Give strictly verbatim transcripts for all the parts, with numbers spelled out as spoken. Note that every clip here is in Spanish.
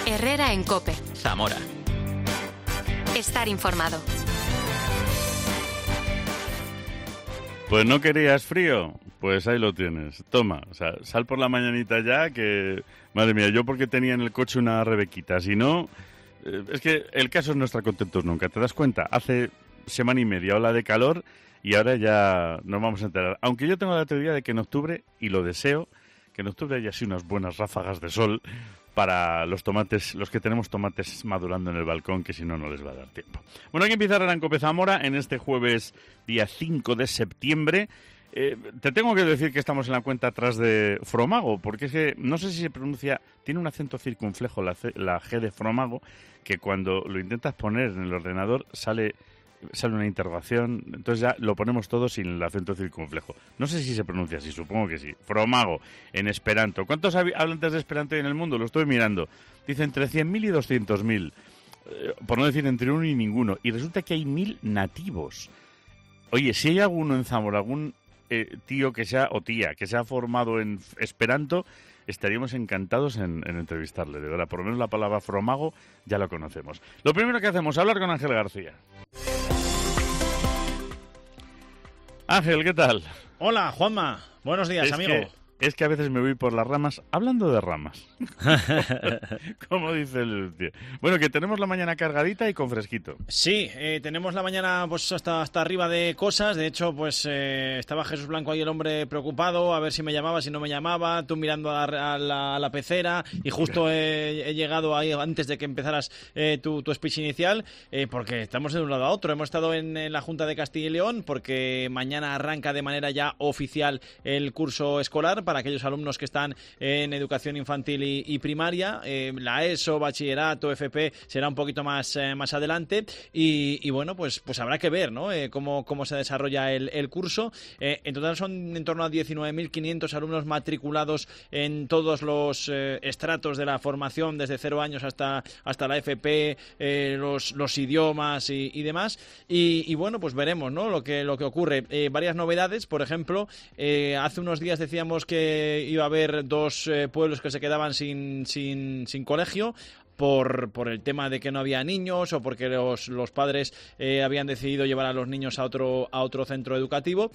Herrera en COPE. Zamora. Estar informado. Pues no querías frío, pues ahí lo tienes. Toma, o sea, sal por la mañanita ya, que madre mía, yo porque tenía en el coche una Rebequita, si no, eh, es que el caso es no estar contentos nunca, ¿te das cuenta? Hace semana y media ola de calor y ahora ya nos vamos a enterar. Aunque yo tengo la teoría de que en octubre, y lo deseo, que en octubre haya así unas buenas ráfagas de sol para los tomates, los que tenemos tomates madurando en el balcón, que si no, no les va a dar tiempo. Bueno, hay que empezar ahora en COPE Zamora en este jueves día cinco de septiembre. Eh, te tengo que decir que estamos en la cuenta atrás de Fromago, porque es que no sé si se pronuncia, tiene un acento circunflejo la, C, la G de Fromago, que cuando lo intentas poner en el ordenador sale... sale una interrogación, entonces ya lo ponemos todo sin el acento circunflejo. No sé si se pronuncia así, supongo que sí. Fromago, en esperanto. ¿Cuántos hablantes de esperanto hay en el mundo? Lo estoy mirando. Dice entre cien mil y doscientos mil. Eh, por no decir entre uno y ninguno. Y resulta que hay mil nativos. Oye, si hay alguno en Zamora, algún eh, tío que sea, o tía, que se ha formado en esperanto, estaríamos encantados en, en entrevistarle. De verdad, por lo menos la palabra Fromago ya la conocemos. Lo primero que hacemos es hablar con Ángel García. Ángel, ¿qué tal? Hola, Juanma. Buenos días, es amigo. Que, es que a veces me voy por las ramas, hablando de ramas. Como dice el tío. Bueno, que tenemos la mañana cargadita y con fresquito. Sí, eh, tenemos la mañana pues hasta, hasta arriba de cosas. De hecho, pues eh, estaba Jesús Blanco ahí, el hombre preocupado, a ver si me llamaba, si no me llamaba, tú mirando a la, a la, a la pecera, y justo he, he llegado ahí antes de que empezaras eh, tu, tu speech inicial, eh, porque estamos de un lado a otro. Hemos estado en, en la Junta de Castilla y León, porque mañana arranca de manera ya oficial el curso escolar para aquellos alumnos que están en educación infantil y, y primaria. Eh, la ESO, bachillerato, F P será un poquito más, eh, más adelante y, y bueno, pues, pues habrá que ver, ¿no? Eh, cómo, cómo se desarrolla el, el curso. Eh, en total son en torno a diecinueve mil quinientos alumnos matriculados en todos los eh, estratos de la formación, desde cero años hasta, hasta la F P, eh, los, los idiomas y, y demás. Y, y bueno, pues veremos, ¿no? Lo que, lo que ocurre. Eh, varias novedades, por ejemplo, eh, hace unos días decíamos que iba a haber dos eh, pueblos que se quedaban sin, sin, sin colegio. Por, por el tema de que no había niños o porque los, los padres eh, habían decidido llevar a los niños a otro, a otro centro educativo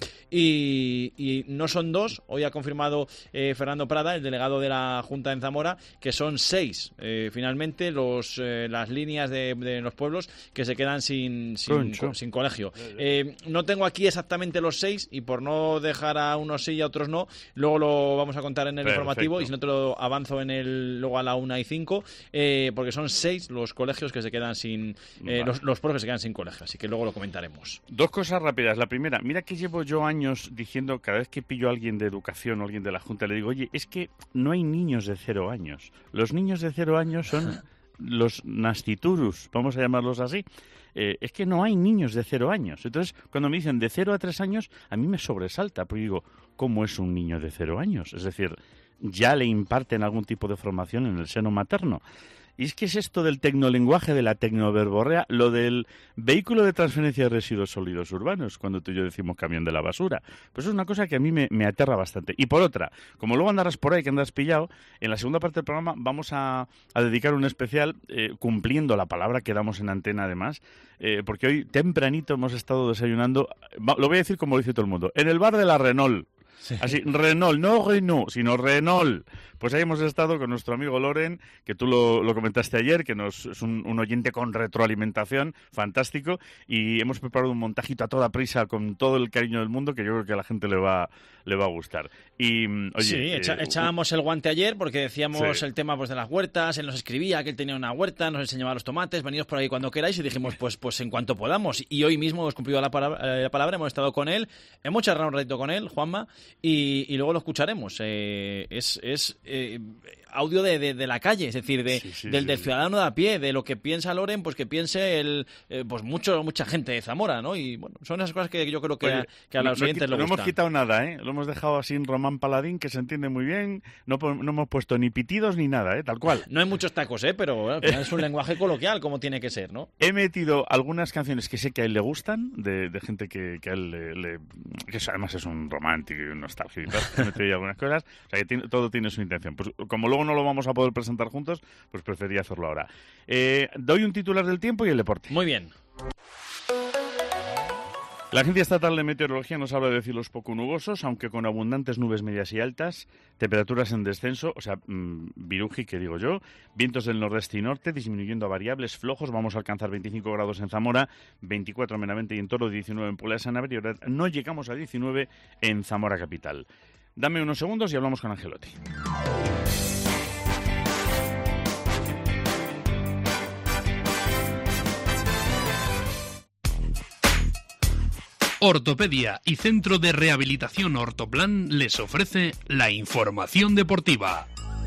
y, y no son dos. Hoy ha confirmado eh, Fernando Prada, el delegado de la Junta en Zamora, que son seis eh, finalmente los, eh, las líneas de, de los pueblos que se quedan sin, sin, co, sin colegio. Eh, no tengo aquí exactamente los seis y por no dejar a unos sí y a otros no, luego lo vamos a contar en el Perfecto. Informativo y si no te lo avanzo en el luego a la una y cinco. Eh, porque son seis los colegios que se quedan sin... Eh, vale. los, los profes que se quedan sin colegio, así que luego lo comentaremos. Dos cosas rápidas. La primera, mira que llevo yo años diciendo, cada vez que pillo a alguien de educación o alguien de la Junta, le digo, oye, es que no hay niños de cero años. Los niños de cero años son los nasciturus, vamos a llamarlos así. Eh, es que no hay niños de cero años. Entonces, cuando me dicen de cero a tres años, a mí me sobresalta, porque digo, ¿cómo es un niño de cero años? Es decir, ya le imparten algún tipo de formación en el seno materno. Y es que es esto del tecnolenguaje, de la tecnoverborrea, lo del vehículo de transferencia de residuos sólidos urbanos, cuando tú y yo decimos camión de la basura. Pues es una cosa que a mí me, me aterra bastante. Y por otra, como luego andarás por ahí, que andas pillado, en la segunda parte del programa vamos a, a dedicar un especial, eh, cumpliendo la palabra que damos en antena además, eh, porque hoy tempranito hemos estado desayunando, lo voy a decir como lo dice todo el mundo, en el bar de la Renault. Sí. Así, Renault, no Renault, sino Renault. Pues ahí hemos estado con nuestro amigo Loren, que tú lo, lo comentaste ayer, que nos, es un, un oyente con retroalimentación, fantástico, y hemos preparado un montajito a toda prisa con todo el cariño del mundo que yo creo que a la gente le va, le va a gustar. Y, oye, sí, echa, eh, echábamos uh, el guante ayer porque decíamos sí. el tema pues de las huertas, él nos escribía que él tenía una huerta, nos enseñaba los tomates, venidos por ahí cuando queráis, y dijimos pues, pues en cuanto podamos. Y hoy mismo hemos cumplido la palabra, eh, la palabra, hemos estado con él, hemos charlado un ratito con él, Juanma, Y, y luego lo escucharemos. Eh, es es eh, audio de, de, de la calle, es decir, de, sí, sí, del, sí, del ciudadano de a pie, de lo que piensa Loren, pues que piense el eh, pues mucho mucha gente de Zamora, ¿no? Y bueno, son esas cosas que yo creo que, Oye, a, que a los no, oyentes no, les gustan. No hemos quitado nada, ¿eh? Lo hemos dejado así en Román Paladín, que se entiende muy bien. No, no hemos puesto ni pitidos ni nada, ¿eh? Tal cual. No hay muchos tacos, ¿eh? Pero bueno, al final es un lenguaje coloquial, como tiene que ser, ¿no? He metido algunas canciones que sé que a él le gustan, de, de gente que, que a él le, le... que además es un romántico y un nostálgico y tal. He metido ahí algunas cosas. O sea, que tiene, todo tiene su intención. Pues como luego luego no lo vamos a poder presentar juntos, pues prefería hacerlo ahora. Eh, doy un titular del tiempo y el deporte. Muy bien. La Agencia Estatal de Meteorología nos habla de cielos poco nubosos, aunque con abundantes nubes medias y altas, temperaturas en descenso, o sea, mmm, viruji, que digo yo, vientos del nordeste y norte, disminuyendo a variables flojos, vamos a alcanzar veinticinco grados en Zamora, veinticuatro en Benavente y en Toro, diecinueve en Puebla de Sanabria, y ahora no llegamos a diecinueve en Zamora capital. Dame unos segundos y hablamos con Angelotti. Ortopedia y Centro de Rehabilitación Ortoplan les ofrece la información deportiva.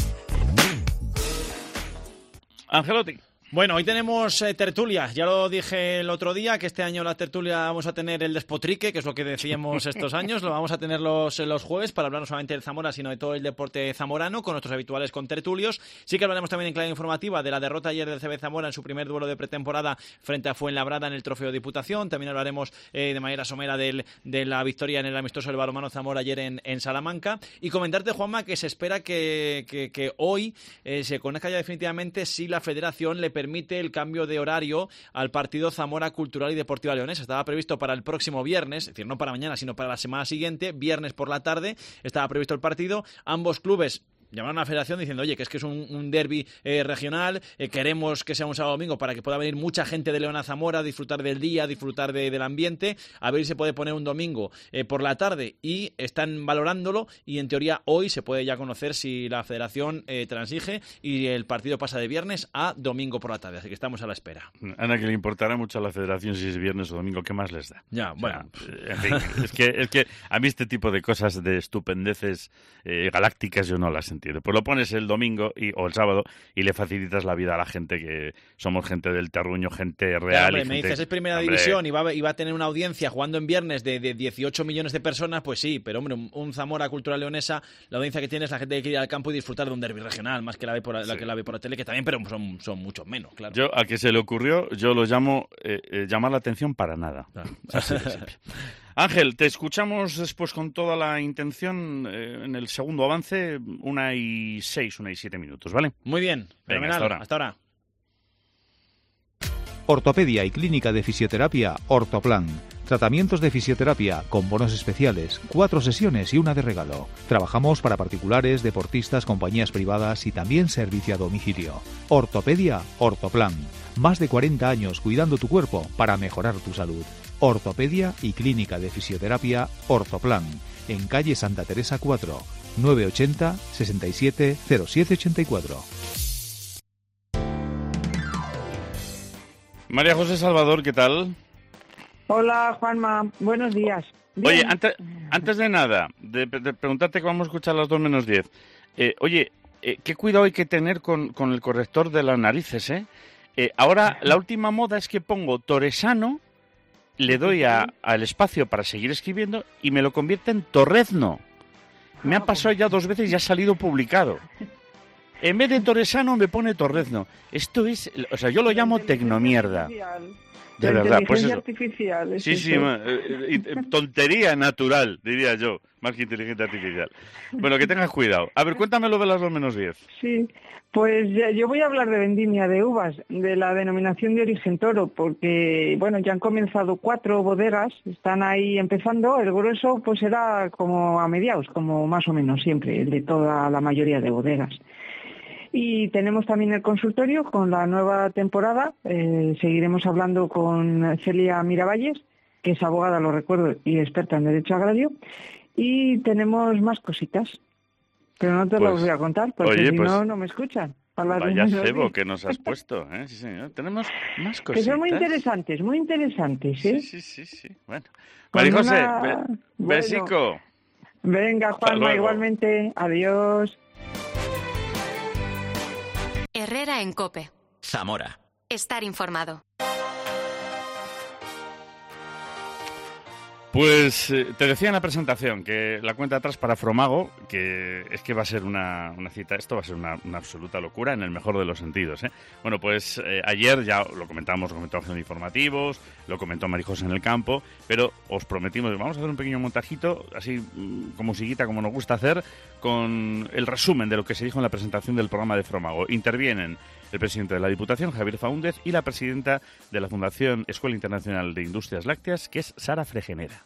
Angelotti. Bueno, hoy tenemos eh, tertulia. Ya lo dije el otro día, que este año la tertulia vamos a tener el despotrique, que es lo que decíamos estos años. Lo vamos a tener los, los jueves para hablar no solamente del Zamora, sino de todo el deporte zamorano, con nuestros habituales contertulios. Sí que hablaremos también en clave informativa de la derrota ayer del C B Zamora en su primer duelo de pretemporada frente a Fuenlabrada en el Trofeo Diputación. También hablaremos eh, de manera somera del, de la victoria en el amistoso del balonmano Zamora ayer en, en Salamanca. Y comentarte, Juanma, que se espera que, que, que hoy eh, se conozca ya definitivamente si la Federación le permite el cambio de horario al partido Zamora Cultural y Deportiva Leonesa. Estaba previsto para el próximo viernes, es decir, no para mañana, sino para la semana siguiente, viernes por la tarde, estaba previsto el partido. Ambos clubes llamaron a la federación diciendo, oye, que es que es un, un derbi eh, regional, eh, queremos que sea un sábado domingo para que pueda venir mucha gente de León a Zamora, disfrutar del día, disfrutar de, del ambiente, a ver si se puede poner un domingo eh, por la tarde, y están valorándolo, y en teoría hoy se puede ya conocer si la federación eh, transige y el partido pasa de viernes a domingo por la tarde, así que estamos a la espera. Ana, que le importará mucho a la federación si es viernes o domingo, ¿qué más les da? Ya, bueno. O sea, en fin, es que, es que a mí este tipo de cosas de estupendeces eh, galácticas yo no las entiendo. Pues lo pones el domingo y, o el sábado y le facilitas la vida a la gente, que somos gente del terruño, gente real. Claro, hombre, y me gente... dices, es primera hombre... división y va, y va a tener una audiencia jugando en viernes de, de dieciocho millones de personas, pues sí, pero hombre, un, un Zamora Cultural Leonesa, la audiencia que tiene es la gente que quiere ir al campo y disfrutar de un derbi regional, más que la, ve por, la sí. que la ve por la tele, que también, pero son, son muchos menos, claro. Yo, a que se le ocurrió, yo lo llamo eh, eh, llamar la atención para nada. Claro. Así de simple. Ángel, te escuchamos después con toda la intención eh, en el segundo avance, una y seis, una y siete minutos, ¿vale? Muy bien, venga, fenomenal, hasta ahora. Hasta ahora. Ortopedia y Clínica de Fisioterapia Ortoplan. Tratamientos de fisioterapia con bonos especiales, cuatro sesiones y una de regalo. Trabajamos para particulares, deportistas, compañías privadas y también servicio a domicilio. Ortopedia Ortoplan. Más de cuarenta años cuidando tu cuerpo para mejorar tu salud. Ortopedia y Clínica de Fisioterapia Ortoplan. En calle Santa Teresa cuatro, nueve ochenta, sesenta y siete, cero siete ochenta y cuatro. María José Salvador, ¿qué tal? Hola, Juanma. Buenos días. Bien. Oye, antes, antes de nada, de, de preguntarte que vamos a escuchar las dos menos diez. Eh, oye, eh, qué cuidado hay que tener con, con el corrector de las narices, ¿eh? eh ahora, la última moda es que pongo Toresano, le doy a, al espacio para seguir escribiendo y me lo convierte en Torrezno. Me ha pasado ya dos veces y ha salido publicado. En vez de Toresano me pone Torrezno. Esto es, o sea, yo lo llamo tecnomierda. De la verdad, pues eso. Artificial, es sí, eso. sí, eh, eh, tontería natural, diría yo, más que inteligencia artificial. Bueno, que tengas cuidado. A ver, cuéntame lo de las dos menos diez. Sí, pues yo voy a hablar de vendimia de uvas, de la denominación de origen Toro, porque, bueno, ya han comenzado cuatro bodegas, están ahí empezando, el grueso pues será como a mediados, como más o menos siempre, el de toda la mayoría de bodegas. Y tenemos también el consultorio con la nueva temporada. Eh, seguiremos hablando con Celia Miravalles, que es abogada, lo recuerdo, y experta en Derecho Agrario. Y tenemos más cositas, pero no te pues, las voy a contar, porque oye, si pues, no, no me escuchan. Vaya cebo que nos has puesto, ¿eh? Sí, señor. Tenemos más cositas. Que son muy interesantes, muy interesantes, ¿eh? Sí, sí, sí, sí. Bueno. María José, una... be bueno. besico. Venga, Juanma, igualmente. Adiós. Herrera en COPE. Pues eh, te decía en la presentación que la cuenta atrás para Fromago, que es que va a ser una, una cita, esto va a ser una, una absoluta locura en el mejor de los sentidos, ¿eh? Bueno, pues eh, ayer ya lo comentamos, lo comentó Agenda Informativos, lo comentó Marijos en el campo, pero os prometimos que vamos a hacer un pequeño montajito, así como musiquita, como nos gusta hacer, con el resumen de lo que se dijo en la presentación del programa de Fromago. Intervienen el presidente de la Diputación, Javier Faúndez, y la presidenta de la Fundación Escuela Internacional de Industrias Lácteas, que es Sara Fregenera.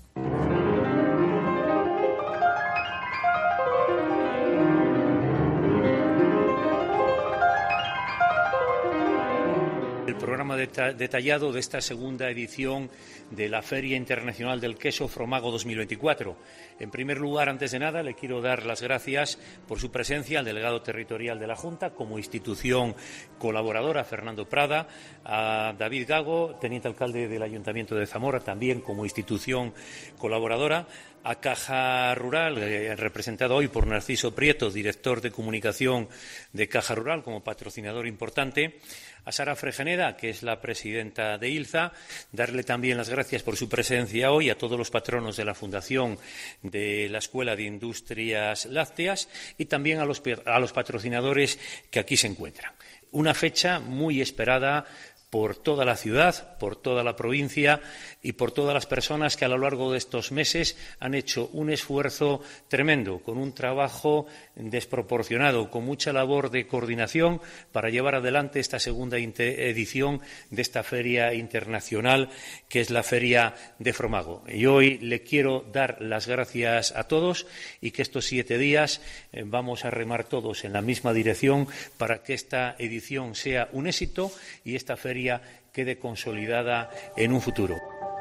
El programa deta- detallado de esta segunda edición de la Feria Internacional del Queso Fromago dos mil veinticuatro. En primer lugar, antes de nada, le quiero dar las gracias por su presencia al delegado territorial de la Junta como institución colaboradora, Fernando Prada, a David Gago, teniente alcalde del Ayuntamiento de Zamora, también como institución colaboradora, a Caja Rural, eh, representado hoy por Narciso Prieto, director de comunicación de Caja Rural, como patrocinador importante, a Sara Fregenera, que es la presidenta de ILZA, darle también las gracias por su presencia hoy, a todos los patronos de la Fundación de la Escuela de Industrias Lácteas y también a los, a los patrocinadores que aquí se encuentran. Una fecha muy esperada por toda la ciudad, por toda la provincia y por todas las personas que a lo largo de estos meses han hecho un esfuerzo tremendo, con un trabajo desproporcionado, con mucha labor de coordinación para llevar adelante esta segunda edición de esta feria internacional que es la Feria de Fromago. Y hoy le quiero dar las gracias a todos y que estos siete días eh, vamos a remar todos en la misma dirección para que esta edición sea un éxito y esta feria quede consolidada en un futuro.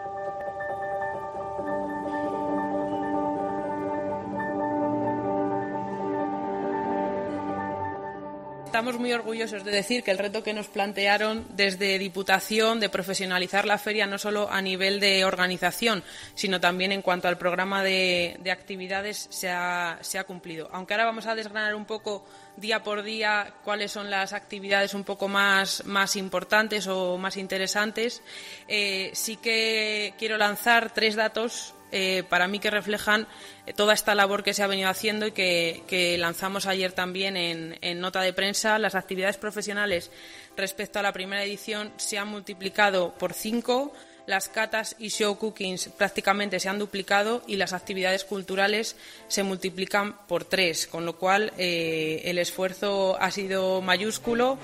Estamos muy orgullosos de decir que el reto que nos plantearon desde Diputación de profesionalizar la feria no solo a nivel de organización, sino también en cuanto al programa de, de actividades se ha, se ha cumplido. Aunque ahora vamos a desgranar un poco día por día cuáles son las actividades un poco más, más importantes o más interesantes, eh, sí que quiero lanzar tres datos Eh, para mí que reflejan eh, toda esta labor que se ha venido haciendo y que, que lanzamos ayer también en, en nota de prensa. Las actividades profesionales respecto a la primera edición se han multiplicado por cinco, las catas y show cookings prácticamente se han duplicado y las actividades culturales se multiplican por tres, con lo cual eh, el esfuerzo ha sido mayúsculo.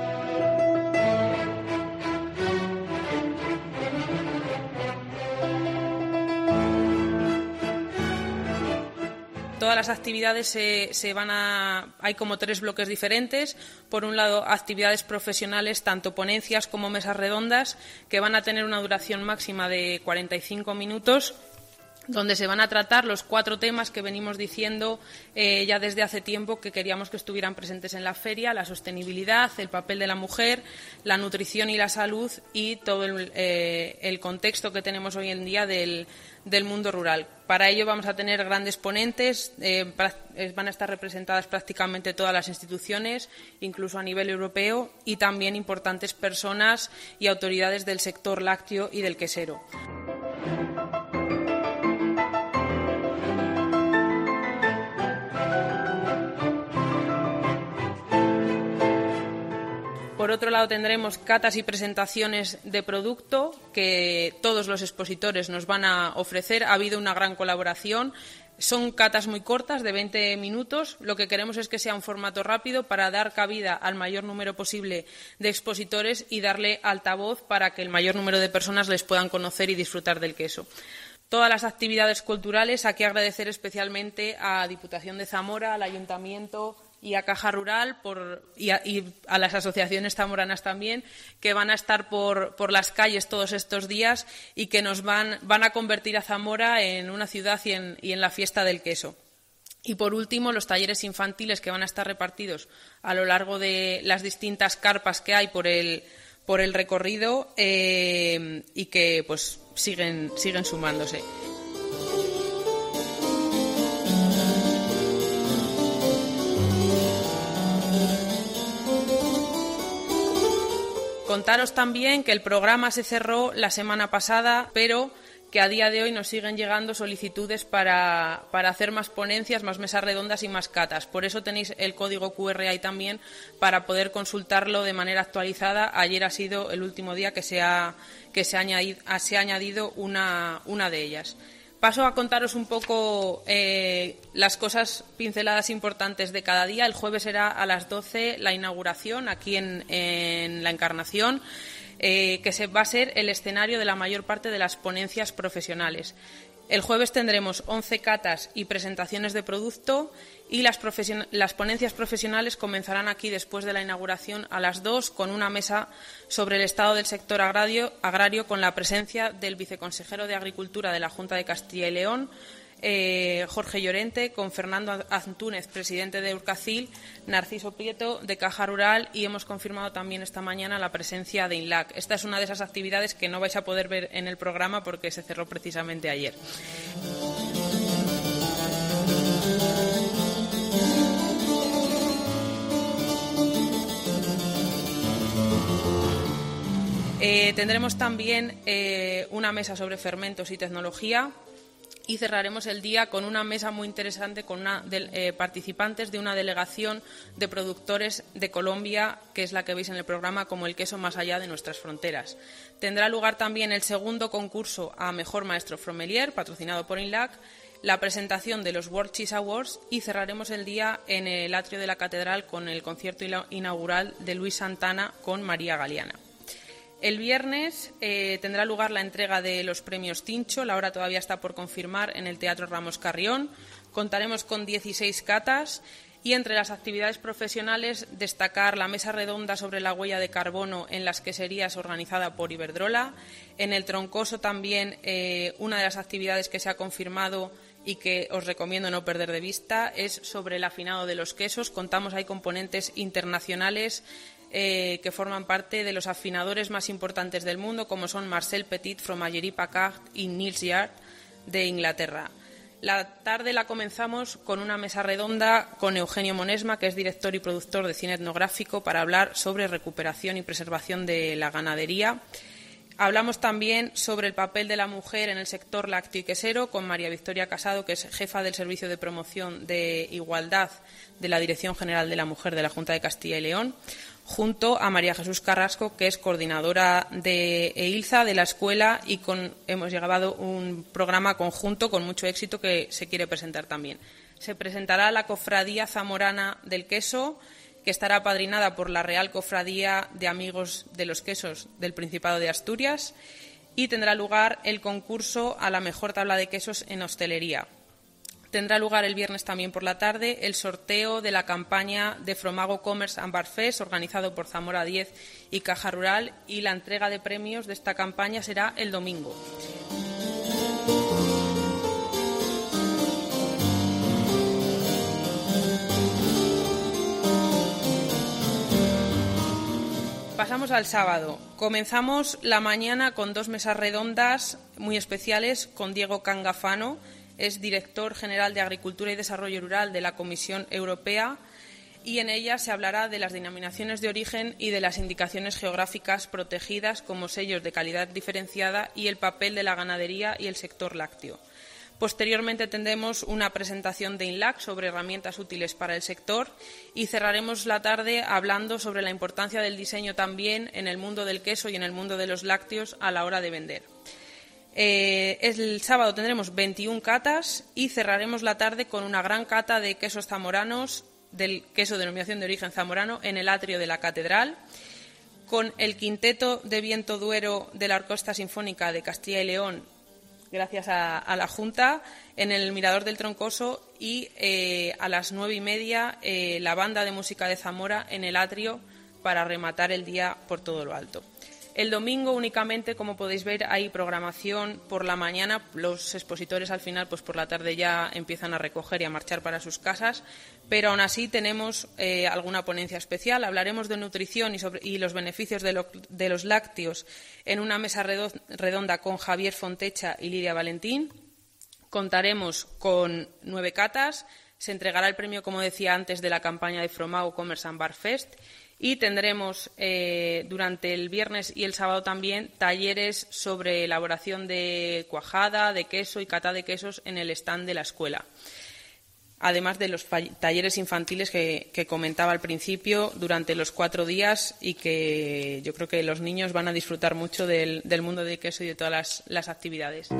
Todas las actividades se, se van a... Hay como tres bloques diferentes. Por un lado, actividades profesionales, tanto ponencias como mesas redondas, que van a tener una duración máxima de cuarenta y cinco minutos, donde se van a tratar los cuatro temas que venimos diciendo eh, ya desde hace tiempo que queríamos que estuvieran presentes en la feria: la sostenibilidad, el papel de la mujer, la nutrición y la salud y todo el, eh, el contexto que tenemos hoy en día del, del mundo rural. Para ello vamos a tener grandes ponentes, eh, van a estar representadas prácticamente todas las instituciones, incluso a nivel europeo, y también importantes personas y autoridades del sector lácteo y del quesero. Por otro lado, tendremos catas y presentaciones de producto que todos los expositores nos van a ofrecer. Ha habido una gran colaboración. Son catas muy cortas, de veinte minutos. Lo que queremos es que sea un formato rápido para dar cabida al mayor número posible de expositores y darle altavoz para que el mayor número de personas les puedan conocer y disfrutar del queso. Todas las actividades culturales, aquí agradecer especialmente a Diputación de Zamora, al Ayuntamiento y a Caja Rural por, y, a, y a las asociaciones zamoranas también, que van a estar por, por las calles todos estos días y que nos van, van a convertir a Zamora en una ciudad y en, y en la fiesta del queso. Y, por último, los talleres infantiles que van a estar repartidos a lo largo de las distintas carpas que hay por el, por el recorrido eh, y que pues siguen, siguen sumándose. Contaros también que el programa se cerró la semana pasada, pero que a día de hoy nos siguen llegando solicitudes para, para hacer más ponencias, más mesas redondas y más catas. Por eso tenéis el código cu erre ahí también para poder consultarlo de manera actualizada. Ayer ha sido el último día que se ha, que se ha añadido, se ha añadido una, una de ellas. Paso a contaros un poco eh, las cosas pinceladas importantes de cada día. El jueves será a las doce la inauguración aquí en, en la Encarnación. Eh, que se va a ser el escenario de la mayor parte de las ponencias profesionales. El jueves tendremos once catas y presentaciones de producto y las, profesion- las ponencias profesionales comenzarán aquí después de la inauguración a las dos con una mesa sobre el estado del sector agrario, agrario con la presencia del viceconsejero de Agricultura de la Junta de Castilla y León, Eh, Jorge Llorente, con Fernando Antúnez, presidente de Urcacil, Narciso Prieto, de Caja Rural, y hemos confirmado también esta mañana la presencia de INLAC. Esta es una de esas actividades que no vais a poder ver en el programa porque se cerró precisamente ayer. Eh, tendremos también eh, una mesa sobre fermentos y tecnología. Y cerraremos el día con una mesa muy interesante con una de, eh, participantes de una delegación de productores de Colombia, que es la que veis en el programa como el queso más allá de nuestras fronteras. Tendrá lugar también el segundo concurso a Mejor Maestro Fromelier, patrocinado por INLAC, la presentación de los World Cheese Awards y cerraremos el día en el atrio de la Catedral con el concierto inaugural de Luis Santana con María Galeana. El viernes eh, tendrá lugar la entrega de los premios Tincho, la hora todavía está por confirmar, en el Teatro Ramos Carrión. Contaremos con dieciséis catas y entre las actividades profesionales destacar la mesa redonda sobre la huella de carbono en las queserías organizada por Iberdrola. En el Troncoso también eh, una de las actividades que se ha confirmado y que os recomiendo no perder de vista es sobre el afinado de los quesos. Contamos ahí con ponentes internacionales Eh, que forman parte de los afinadores más importantes del mundo, como son Marcel Petit, Fromagerie Packard y Niels Yard de Inglaterra. La tarde la comenzamos con una mesa redonda con Eugenio Monesma, que es director y productor de cine etnográfico, para hablar sobre recuperación y preservación de la ganadería. Hablamos también sobre el papel de la mujer en el sector lácteo y quesero con María Victoria Casado, que es jefa del Servicio de Promoción de Igualdad de la Dirección General de la Mujer de la Junta de Castilla y León, junto a María Jesús Carrasco, que es coordinadora de EILZA, de la escuela, y con, hemos llevado un programa conjunto con mucho éxito que se quiere presentar también. Se presentará la Cofradía Zamorana del Queso, que estará apadrinada por la Real Cofradía de Amigos de los Quesos del Principado de Asturias, y tendrá lugar el concurso a la mejor tabla de quesos en hostelería. Tendrá lugar el viernes también por la tarde el sorteo de la campaña de Fromago Commerce and Bar Fest, organizado por Zamora diez y Caja Rural, y la entrega de premios de esta campaña será el domingo. Pasamos al sábado. Comenzamos la mañana con dos mesas redondas muy especiales con Diego Cangafano, es director general de Agricultura y Desarrollo Rural de la Comisión Europea, y en ella se hablará de las denominaciones de origen y de las indicaciones geográficas protegidas como sellos de calidad diferenciada y el papel de la ganadería y el sector lácteo. Posteriormente tendremos una presentación de INLAC sobre herramientas útiles para el sector y cerraremos la tarde hablando sobre la importancia del diseño también en el mundo del queso y en el mundo de los lácteos a la hora de vender. Eh, el sábado tendremos veintiuna catas y cerraremos la tarde con una gran cata de quesos zamoranos, del queso de denominación de origen zamorano, en el atrio de la Catedral, con el quinteto de viento duero de la Orquesta Sinfónica de Castilla y León, gracias a, a la Junta, en el Mirador del Troncoso, y eh, a las nueve y media eh, la Banda de Música de Zamora en el atrio para rematar el día por todo lo alto. El domingo únicamente, como podéis ver, hay programación por la mañana. Los expositores al final, pues por la tarde ya empiezan a recoger y a marchar para sus casas, pero aún así tenemos eh, alguna ponencia especial. Hablaremos de nutrición y, sobre, y los beneficios de, lo, de los lácteos en una mesa redonda con Javier Fontecha y Lidia Valentín. Contaremos con nueve catas. Se entregará el premio, como decía antes, de la campaña de Fromago Commerce and Bar Fest. Y tendremos eh, durante el viernes y el sábado también talleres sobre elaboración de cuajada, de queso y cata de quesos en el stand de la escuela. Además de los talleres infantiles que, que comentaba al principio durante los cuatro días y que yo creo que los niños van a disfrutar mucho del, del mundo del queso y de todas las, las actividades.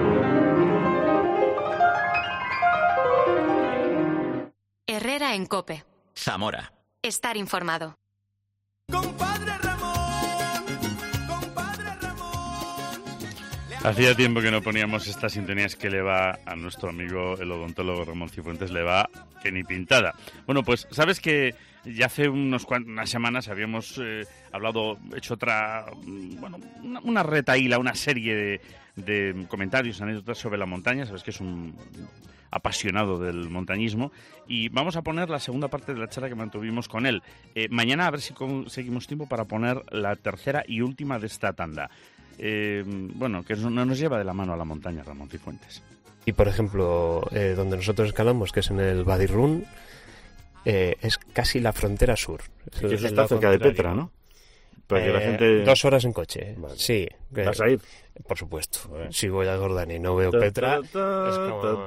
Herrera en COPE. Zamora. Estar informado. Compadre Ramón, compadre Ramón. Hacía tiempo que no poníamos estas sintonías que le va a nuestro amigo el odontólogo Ramón Cifuentes, le va que ni pintada. Bueno, pues sabes que ya hace unos cuantas, unas semanas habíamos eh, hablado, hecho otra, bueno, una, una retaíla, una serie de, de comentarios, anécdotas sobre la montaña. Sabes que es un apasionado del montañismo, y vamos a poner la segunda parte de la charla que mantuvimos con él. Eh, mañana a ver si conseguimos tiempo para poner la tercera y última de esta tanda. Eh, bueno, que no nos lleva de la mano a la montaña, Ramón Cifuentes. Y por ejemplo, eh, donde nosotros escalamos, que es en el Wadi Rum, eh, es casi la frontera sur. Sí, que eso está cerca de Petra, ¿no? Para que eh, la gente... Dos horas en coche, vale. Sí. ¿Vas a ir? Por supuesto. Bueno. Si voy a Jordania y no veo Petra, es como...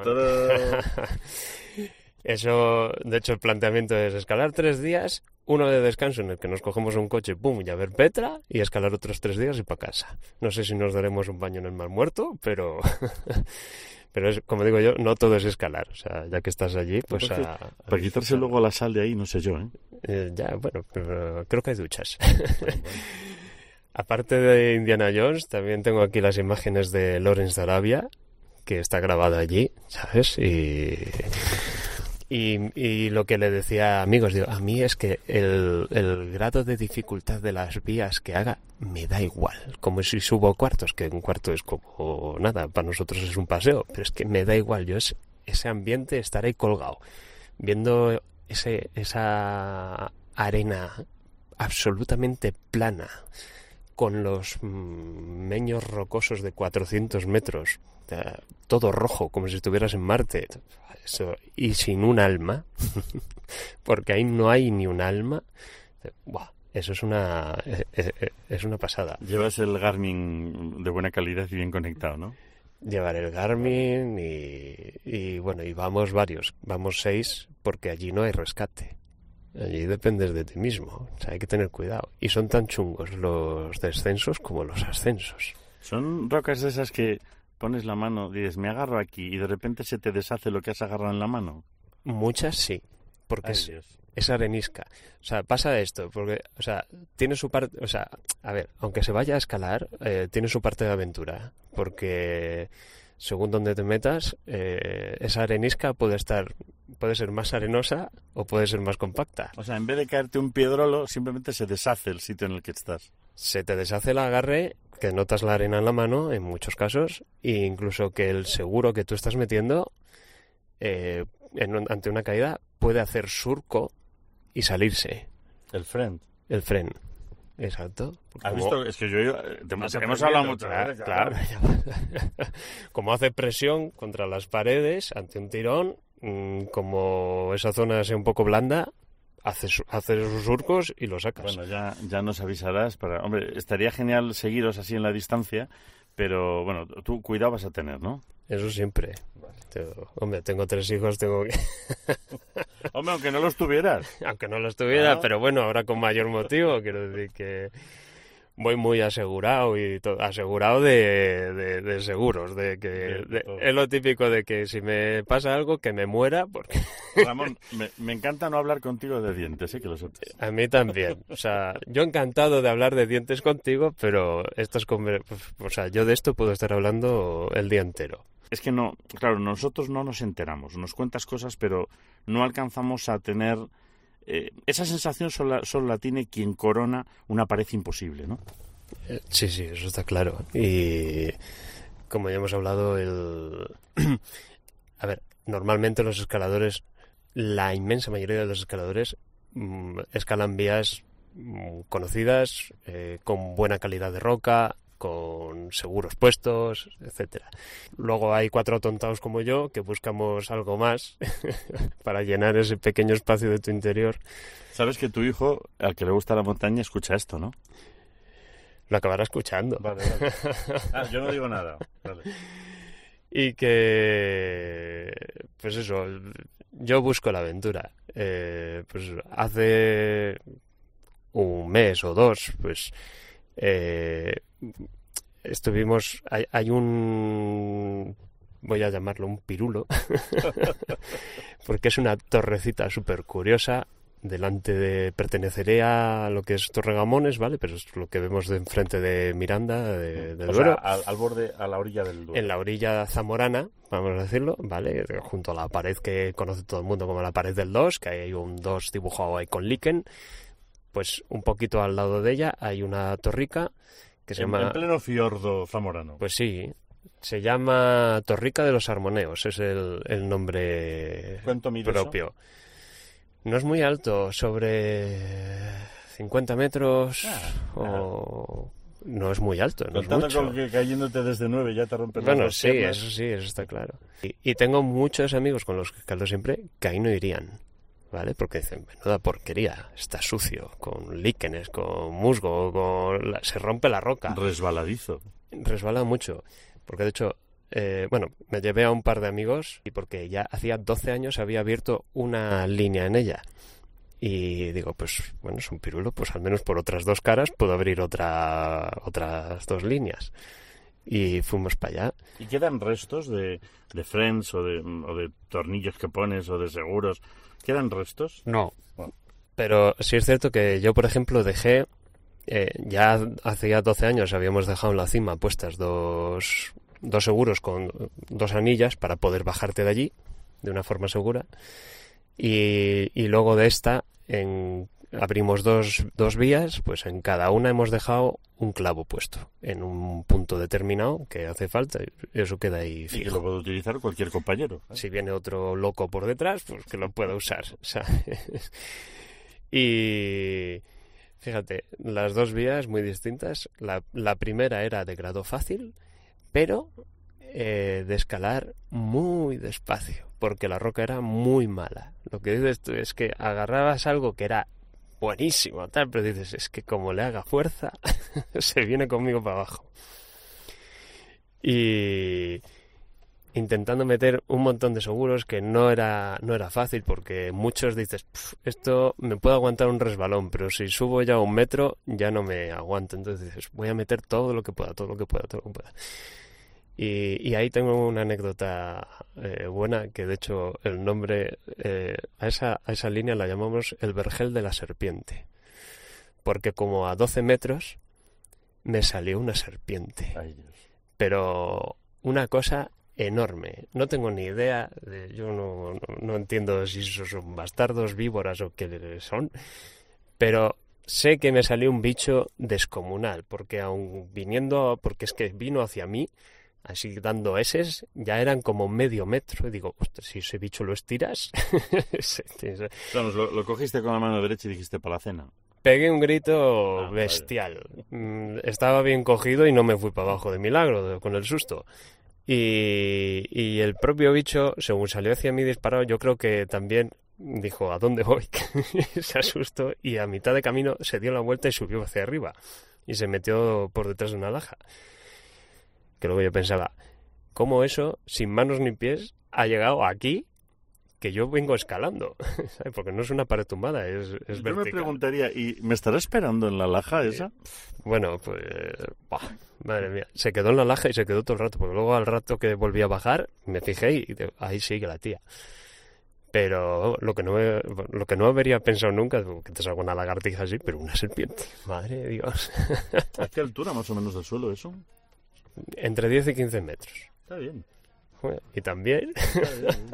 Eso, de hecho, el planteamiento es escalar tres días, uno de descanso en el que nos cogemos un coche, pum, y a ver Petra, y escalar otros tres días y para casa. No sé si nos daremos un baño en el Mar Muerto, pero... Pero es, como digo yo, no todo es escalar. O sea, ya que estás allí, pues a, a para quitarse luego la sal de ahí, no sé yo, ¿eh? eh ya, bueno, pero creo que hay duchas. Bueno, bueno. Aparte de Indiana Jones, también tengo aquí las imágenes de Lawrence de Arabia, que está grabado allí, ¿sabes? Y... Y, y lo que le decía a amigos, digo, a mí es que el, el grado de dificultad de las vías que haga me da igual, como si subo cuartos, que un cuarto es como nada, para nosotros es un paseo, pero es que me da igual, yo es, ese ambiente, estar ahí colgado, viendo ese, esa arena absolutamente plana, con los mm, meños rocosos de cuatrocientos metros, todo rojo, como si estuvieras en Marte. Eso, y sin un alma, porque ahí no hay ni un alma. Buah, eso es una es, es una pasada. Llevas el Garmin de buena calidad y bien conectado, ¿no? Llevar el Garmin y, y bueno, y vamos varios, vamos seis, porque allí no hay rescate. Allí dependes de ti mismo, o sea, hay que tener cuidado. Y son tan chungos los descensos como los ascensos. Son rocas de esas que pones la mano, dices, me agarro aquí, y de repente se te deshace lo que has agarrado en la mano. Muchas sí, porque Ay, es, Dios. es arenisca. O sea, pasa esto, porque, o sea, tiene su parte, o sea, a ver, aunque se vaya a escalar, eh, tiene su parte de aventura, porque según donde te metas, eh, esa arenisca puede estar, puede ser más arenosa o puede ser más compacta. O sea, en vez de caerte un piedrolo, simplemente se deshace el sitio en el que estás. Se te deshace el agarre, que notas la arena en la mano en muchos casos, e incluso que el seguro que tú estás metiendo eh, en un, ante una caída puede hacer surco y salirse. El friend. El fren. Exacto. ¿Has Como... visto? Es que yo... Te hemos, hemos hablado mucho. Claro, claro. Como hace presión contra las paredes ante un tirón, mmm, como esa zona sea un poco blanda, hace, hace sus surcos y lo sacas. Bueno, ya, ya nos avisarás. Para... Hombre, estaría genial seguiros así en la distancia, pero bueno, tú cuidado vas a tener, ¿no? Eso siempre. Vale. Hombre, tengo tres hijos, tengo que... Hombre, aunque no los tuvieras. Aunque no los tuviera, ¿Ah? Pero bueno, ahora con mayor motivo, quiero decir que voy muy asegurado y to- asegurado de, de, de seguros, de que de, es lo típico de que si me pasa algo que me muera, porque Ramón, me, me encanta no hablar contigo de dientes, ¿eh? Que lo sepas. A mí también, o sea, yo encantado de hablar de dientes contigo, pero estas conver- o sea, yo de esto puedo estar hablando el día entero. Es que no, claro, nosotros no nos enteramos, nos cuentas cosas, pero no alcanzamos a tener... Eh, esa sensación solo, solo la tiene quien corona una pared imposible, ¿no? Eh, sí, sí, eso está claro. Y como ya hemos hablado, el... a ver, normalmente los escaladores, la inmensa mayoría de los escaladores mmm, escalan vías mmm, conocidas, eh, con buena calidad de roca, con seguros puestos, etcétera. Luego hay cuatro tontados como yo que buscamos algo más para llenar ese pequeño espacio de tu interior. Sabes que tu hijo, al que le gusta la montaña, escucha esto, ¿no? Lo acabará escuchando. Vale, vale. Ah, yo no digo nada. Vale. Y que, pues eso, yo busco la aventura. Eh, pues hace un mes o dos, pues eh, estuvimos, hay, hay un, voy a llamarlo un pirulo, porque es una torrecita súper curiosa. Delante de, pertenecería a lo que es Torregamones, ¿vale? Pero es lo que vemos de enfrente de Miranda, de, de o Duero. sea, al, al borde, a la orilla del Duero. En la orilla zamorana, vamos a decirlo, ¿vale? Junto a la pared que conoce todo el mundo como la pared del dos, que hay un dos dibujado ahí con líquen. Pues un poquito al lado de ella hay una torrica que se en, llama... En pleno fiordo zamorano. Pues sí, se llama Torrica de los Armoneos, es el, el nombre ¿Cuánto mide propio. eso? No es muy alto, sobre cincuenta metros ah, o... No es muy alto, no es Contando mucho. con que cayéndote desde nueve ya te rompes las Bueno, dos sí, piernas. eso sí, eso está claro. Y, y tengo muchos amigos con los que caldo siempre que ahí no irían, ¿vale? Porque dicen, menuda porquería, está sucio, con líquenes, con musgo, con la- se rompe la roca. Resbaladizo. Resbala mucho, porque de hecho... Eh, bueno, me llevé a un par de amigos y porque ya hacía doce años había abierto una línea en ella. Y digo, pues bueno, es un pirulo, pues al menos por otras dos caras puedo abrir otra, otras dos líneas. Y fuimos para allá. ¿Y quedan restos de, de Friends o de, o de tornillos que pones o de seguros? ¿Quedan restos? No. Bueno. Pero sí es cierto que yo, por ejemplo, dejé... Eh, ya hacía doce años habíamos dejado en la cima puestas dos... dos seguros con dos anillas para poder bajarte de allí de una forma segura y, y luego de esta en, abrimos dos, dos vías, pues en cada una hemos dejado un clavo puesto en un punto determinado que hace falta y eso queda ahí fijo. Y que lo puede utilizar cualquier compañero, ¿eh? Si viene otro loco por detrás, pues que lo pueda usar, ¿sabes? Y fíjate, las dos vías muy distintas. La, la primera era de grado fácil, pero eh, de escalar muy despacio, porque la roca era muy mala. Lo que dices tú es que agarrabas algo que era buenísimo, tal, pero dices, es que como le haga fuerza, se viene conmigo para abajo. Y intentando meter un montón de seguros que no era no era fácil, porque muchos dices, esto me puede aguantar un resbalón, pero si subo ya un metro ya no me aguanto. Entonces dices, voy a meter todo lo que pueda, todo lo que pueda, todo lo que pueda. Y, y ahí tengo una anécdota eh, buena, que de hecho el nombre eh, a esa a esa línea la llamamos el vergel de la serpiente, porque como a doce metros me salió una serpiente. Ay, Dios. Pero una cosa enorme. No tengo ni idea, de, yo no, no, no entiendo si esos son bastardos, víboras o qué son, pero sé que me salió un bicho descomunal, porque aun viniendo, porque es que vino hacia mí, así dando eses, ya eran como medio metro. Y digo, ostras, si ese bicho lo estiras... Vamos, lo, lo cogiste con la mano derecha y dijiste para la cena. Pegué un grito ah, bestial. Vale. Estaba bien cogido y no me fui para abajo de milagro con el susto. Y, y el propio bicho, según salió hacia mí disparado, yo creo que también dijo, ¿a dónde voy? Se asustó y a mitad de camino se dio la vuelta y subió hacia arriba. Y se metió por detrás de una laja. Que luego yo pensaba, ¿cómo eso, sin manos ni pies, ha llegado aquí? Que yo vengo escalando, ¿sabes? Porque no es una pared tumbada, es, es yo vertical. Me preguntaría, ¿y me estará esperando en la laja esa? Bueno, pues... Bah, madre mía, se quedó en la laja y se quedó todo el rato, porque luego al rato que volví a bajar, me fijé y ahí sigue la tía. Pero lo que no me, lo que no habría pensado nunca es que te salga una lagartija así, pero una serpiente. Madre de Dios. ¿A qué altura más o menos del suelo eso? Entre diez y quince metros. Está bien. Bueno, y también... Está bien.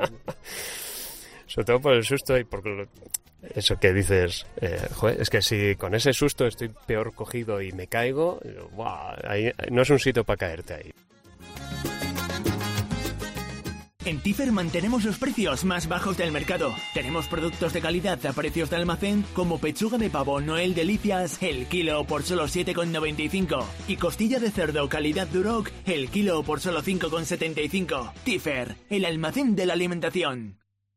Sobre todo por el susto y por lo, eso que dices, eh, joder, es que si con ese susto estoy peor cogido y me caigo, wow, ahí, no es un sitio para caerte ahí. En Tifer mantenemos los precios más bajos del mercado. Tenemos productos de calidad a precios de almacén como pechuga de pavo Noel Delicias, el kilo por solo siete con noventa y cinco. Y costilla de cerdo calidad Duroc, el kilo por solo cinco con setenta y cinco. Tifer, el almacén de la alimentación.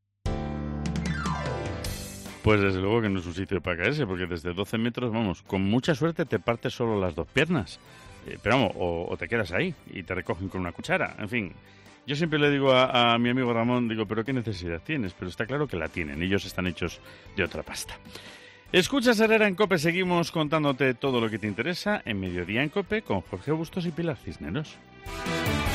Pues desde luego que no es un sitio para caerse, porque desde doce metros, vamos, con mucha suerte te partes solo las dos piernas. Eh, pero vamos, o, o te quedas ahí y te recogen con una cuchara, en fin... Yo siempre le digo a, a mi amigo Ramón, digo, ¿pero qué necesidad tienes? Pero está claro que la tienen, ellos están hechos de otra pasta. Escuchas Herrera en COPE, seguimos contándote todo lo que te interesa en Mediodía en COPE con Jorge Bustos y Pilar Cisneros.